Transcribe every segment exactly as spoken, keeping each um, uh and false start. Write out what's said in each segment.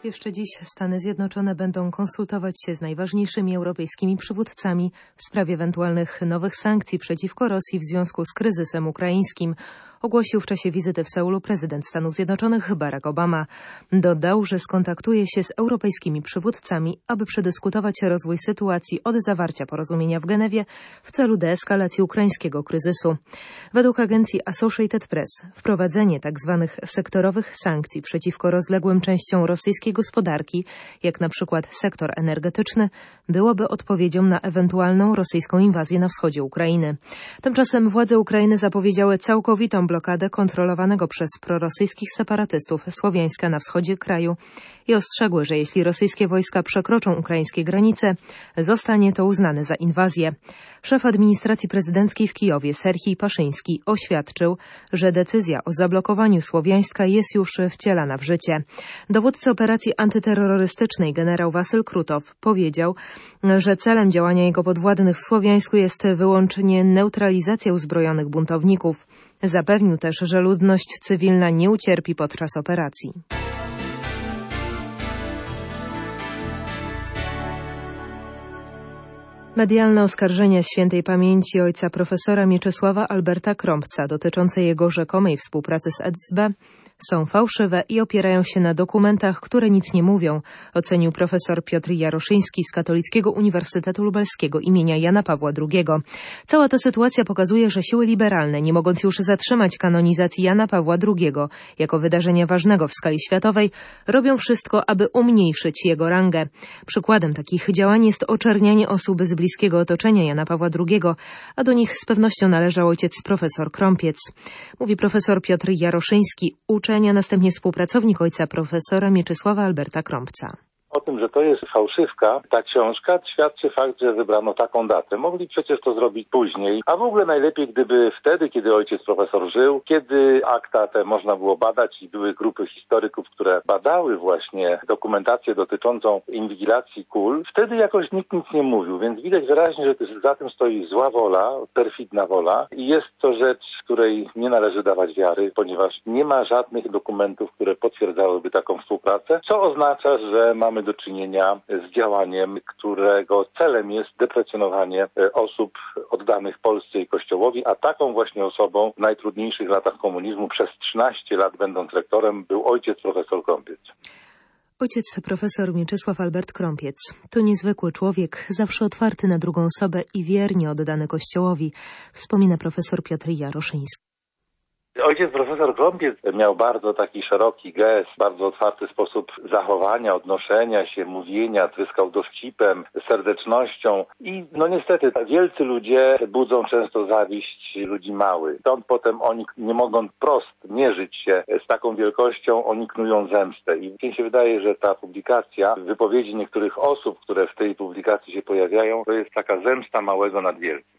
Jeszcze dziś Stany Zjednoczone będą konsultować się z najważniejszymi europejskimi przywódcami w sprawie ewentualnych nowych sankcji przeciwko Rosji w związku z kryzysem ukraińskim, ogłosił w czasie wizyty w Seulu prezydent Stanów Zjednoczonych Barack Obama. Dodał, że skontaktuje się z europejskimi przywódcami, aby przedyskutować rozwój sytuacji od zawarcia porozumienia w Genewie w celu deeskalacji ukraińskiego kryzysu. Według agencji Associated Press wprowadzenie tzw. sektorowych sankcji przeciwko rozległym częściom rosyjskiej gospodarki, jak na przykład sektor energetyczny, byłoby odpowiedzią na ewentualną rosyjską inwazję na wschodzie Ukrainy. Tymczasem władze Ukrainy zapowiedziały całkowitą blokadę kontrolowanego przez prorosyjskich separatystów Słowiańska na wschodzie kraju i ostrzegły, że jeśli rosyjskie wojska przekroczą ukraińskie granice, zostanie to uznane za inwazję. Szef administracji prezydenckiej w Kijowie Serhij Paszyński oświadczył, że decyzja o zablokowaniu Słowiańska jest już wcielana w życie. Dowódca operacji antyterrorystycznej generał Wasyl Krutow powiedział, że celem działania jego podwładnych w Słowiańsku jest wyłącznie neutralizacja uzbrojonych buntowników. Zapewnił też, że ludność cywilna nie ucierpi podczas operacji. Medialne oskarżenia świętej pamięci ojca profesora Mieczysława Alberta Krąpca dotyczące jego rzekomej współpracy z S B są fałszywe i opierają się na dokumentach, które nic nie mówią, ocenił profesor Piotr Jaroszyński z Katolickiego Uniwersytetu Lubelskiego imienia Jana Pawła drugiego. Cała ta sytuacja pokazuje, że siły liberalne, nie mogąc już zatrzymać kanonizacji Jana Pawła drugiego jako wydarzenia ważnego w skali światowej, robią wszystko, aby umniejszyć jego rangę. Przykładem takich działań jest oczernianie osób z bliskiego otoczenia Jana Pawła drugiego, a do nich z pewnością należał ojciec profesor Krąpiec. Mówi profesor Piotr Jaroszyński, uczeń, a następnie współpracownik ojca profesora Mieczysława Alberta Krąpca. O tym, że to jest fałszywka, ta książka, świadczy fakt, że wybrano taką datę. Mogli przecież to zrobić później, a w ogóle najlepiej, gdyby wtedy, kiedy ojciec profesor żył, kiedy akta te można było badać i były grupy historyków, które badały właśnie dokumentację dotyczącą inwigilacji kul, wtedy jakoś nikt nic nie mówił, więc widać wyraźnie, że za tym stoi zła wola, perfidna wola i jest to rzecz, której nie należy dawać wiary, ponieważ nie ma żadnych dokumentów, które potwierdzałyby taką współpracę, co oznacza, że mamy do czynienia z działaniem, którego celem jest deprecjonowanie osób oddanych Polsce i Kościołowi, a taką właśnie osobą w najtrudniejszych latach komunizmu, przez trzynaście lat będąc rektorem, był ojciec profesor Krąpiec. Ojciec profesor Mieczysław Albert Krąpiec to niezwykły człowiek, zawsze otwarty na drugą osobę i wiernie oddany Kościołowi, wspomina profesor Piotr Jaroszyński. Ojciec profesor Krąpiec miał bardzo taki szeroki gest, bardzo otwarty sposób zachowania, odnoszenia się, mówienia, tryskał dowcipem, serdecznością i no niestety wielcy ludzie budzą często zawiść ludzi małych. Stąd potem oni, nie mogąc prost mierzyć się z taką wielkością, oni knują zemstę. I mi się wydaje, że ta publikacja, wypowiedzi niektórych osób, które w tej publikacji się pojawiają, to jest taka zemsta małego nad wielkim.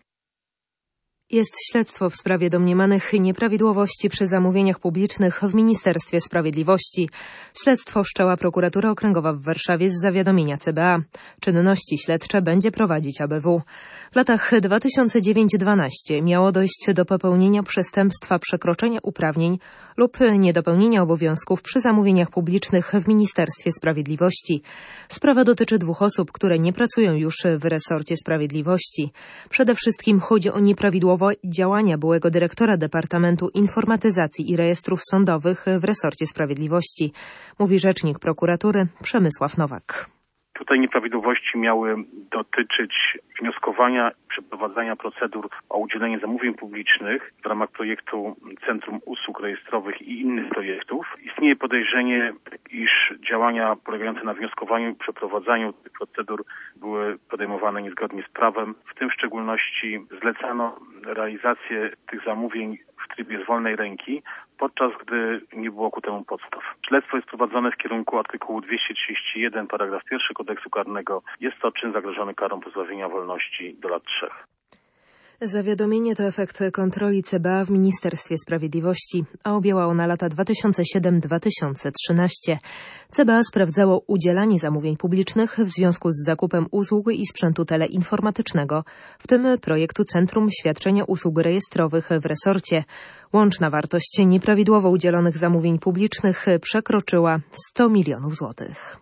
Jest śledztwo w sprawie domniemanych nieprawidłowości przy zamówieniach publicznych w Ministerstwie Sprawiedliwości. Śledztwo wszczęła prokuratura okręgowa w Warszawie z zawiadomienia C B A. Czynności śledcze będzie prowadzić A B W. W latach dwa tysiące dziewiąty do dwa tysiące dwunastego miało dojść do popełnienia przestępstwa przekroczenia uprawnień lub niedopełnienia obowiązków przy zamówieniach publicznych w Ministerstwie Sprawiedliwości. Sprawa dotyczy dwóch osób, które nie pracują już w resorcie sprawiedliwości. Przede wszystkim chodzi o nieprawidłowość działania byłego dyrektora Departamentu Informatyzacji i Rejestrów Sądowych w resorcie sprawiedliwości, mówi rzecznik prokuratury Przemysław Nowak. Tutaj nieprawidłowości miały dotyczyć wnioskowania, przeprowadzania procedur o udzielenie zamówień publicznych w ramach projektu Centrum Usług Rejestrowych i innych projektów. Istnieje podejrzenie, iż działania polegające na wnioskowaniu i przeprowadzaniu tych procedur były podejmowane niezgodnie z prawem. W tym w szczególności zlecano realizację tych zamówień w trybie z wolnej ręki, podczas gdy nie było ku temu podstaw. Śledztwo jest prowadzone w kierunku artykułu dwieście trzydzieści jeden, paragraf pierwszy Kodeksu Karnego. Jest to czyn zagrożony karą pozbawienia wolności do lat trzech. Zawiadomienie to efekt kontroli C B A w Ministerstwie Sprawiedliwości, a objęła ona lata dwa tysiące siódmy do dwa tysiące trzynastego. C B A sprawdzało udzielanie zamówień publicznych w związku z zakupem usług i sprzętu teleinformatycznego, w tym projektu Centrum Świadczenia Usług Rejestrowych w resorcie. Łączna wartość nieprawidłowo udzielonych zamówień publicznych przekroczyła sto milionów złotych.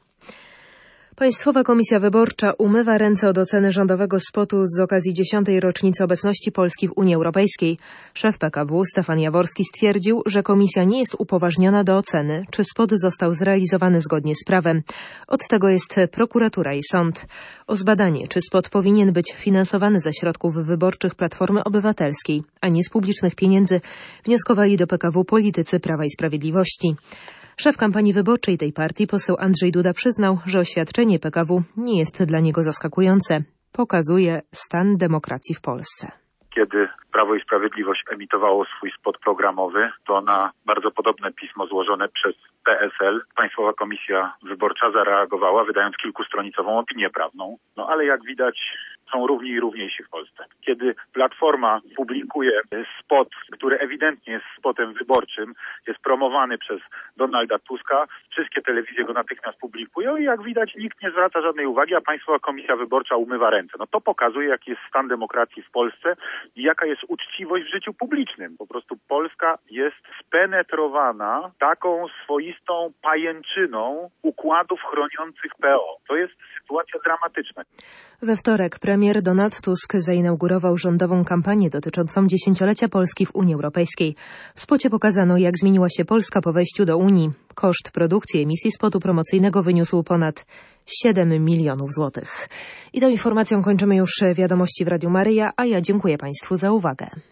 Państwowa Komisja Wyborcza umywa ręce od oceny rządowego spotu z okazji dziesiątej rocznicy obecności Polski w Unii Europejskiej. Szef P K W Stefan Jaworski stwierdził, że komisja nie jest upoważniona do oceny, czy spot został zrealizowany zgodnie z prawem. Od tego jest prokuratura i sąd. O zbadanie, czy spot powinien być finansowany ze środków wyborczych Platformy Obywatelskiej, a nie z publicznych pieniędzy, wnioskowali do P K W politycy Prawa i Sprawiedliwości. Szef kampanii wyborczej tej partii, poseł Andrzej Duda, przyznał, że oświadczenie P K W nie jest dla niego zaskakujące. Pokazuje stan demokracji w Polsce. Kiedy Prawo i Sprawiedliwość emitowało swój spot programowy, to na bardzo podobne pismo złożone przez P S L Państwowa Komisja Wyborcza zareagowała, wydając kilkustronicową opinię prawną. No ale jak widać, są równi i równiejsi w Polsce. Kiedy Platforma publikuje spot, który ewidentnie jest spotem wyborczym, jest promowany przez Donalda Tuska, wszystkie telewizje go natychmiast publikują i jak widać nikt nie zwraca żadnej uwagi, a Państwowa Komisja Wyborcza umywa ręce. No to pokazuje, jaki jest stan demokracji w Polsce i jaka jest uczciwość w życiu publicznym. Po prostu Polska jest spenetrowana taką swoistą pajęczyną układów chroniących P O. To jest sytuacja dramatyczna. We wtorek premier Donald Tusk zainaugurował rządową kampanię dotyczącą dziesięciolecia Polski w Unii Europejskiej. W spocie pokazano, jak zmieniła się Polska po wejściu do Unii. Koszt produkcji emisji spotu promocyjnego wyniósł ponad siedem milionów złotych. I tą informacją kończymy już wiadomości w Radiu Maryja, a ja dziękuję Państwu za uwagę.